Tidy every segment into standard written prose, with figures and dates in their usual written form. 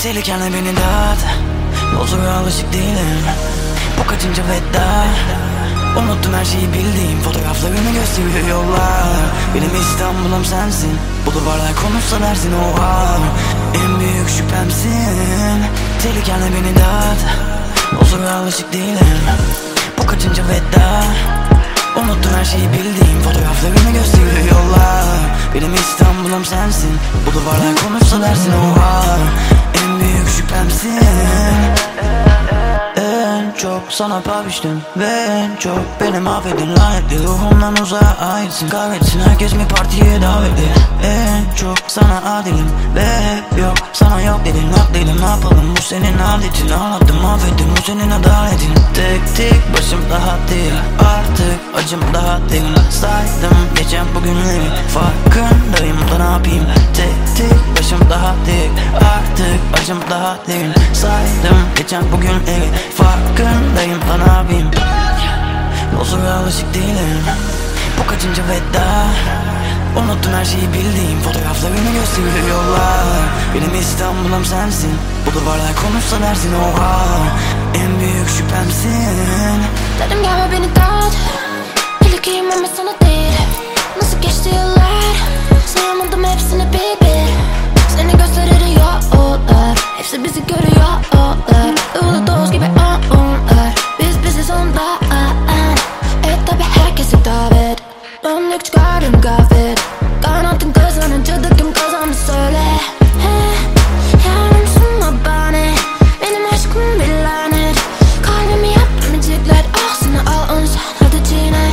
Tehlikene beni dağıt. Huzura alışık değilim. Bu kaçıncı veda. Unuttum her şeyi bildiğim. Fotoğraflarını gösteriyor yollar. Benim İstanbul'um sensin. Bu duvarlar konuşsa dersin oha. En büyük şüphemsin. Tehlikene beni dağıt. Huzura alışık değilim. Bu kaçıncı veda. Unuttum her şeyi bildiğim. Fotoğraflarını gösteriyor yollar. Benim İstanbul'um sensin. Bu duvarlar konuşsa dersin oha. En büyük şüphemsin. En çok sana paviştim ve en çok beni mahvedin. Lanetli ruhumdan uzağa aitsin. Kahretsin herkes mi partiye davetli. En çok sana adilim ve hep yok sana yok dedin. Haklıydım ne yapalım bu senin adetin. Ağlattım mahvettim bu senin adaletin. Tek tek başım daha değil. Artık acım daha değil. Saydım geçen bugünleri. Farkındayım da ne yapayım. Tek tek başım daha değil. Artık acım daha değil. Saydım geçen bugünleri. Farkındayım da ne yapayım. Huzura alışık değilim. Bu kaçıncı veda. Unuttum her şeyi bildiğim. Fotoğraflarını gösteriyor yollar. Benim İstanbul'um sensin. Bu duvarlar konuşsa dersin oha. En büyük şüphemsin. Dedim gelme beni dağıt. Tehlikeyim ama sana değil. Nasıl geçti yıllar. Sayamadım hepsini bir bir. Seni gösterir yollar. Hepsi bizi görüyorlar. Ivılı doz gibi onlar. Biz biziz ondan. Tabi herkese davet. Döndük çıkardım gafet. Kanatın kazanınca da kim kazandı söyle. Yarım sunma bana. Benim aşkım bir lanet. Kalbimi yapmayacaklar. Ah sana al onu sen hadi çiğne.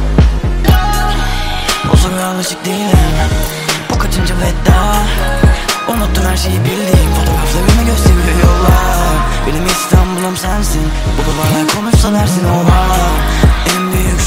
Huzura alışık değilim. Bu kaçıncı veda. Unuttum her şeyi bildiğim. Fotoğraflarını gösteriyor yollar. Benim İstanbul'um sensin. Bu duvarlar konuşsa dersin oha. En büyük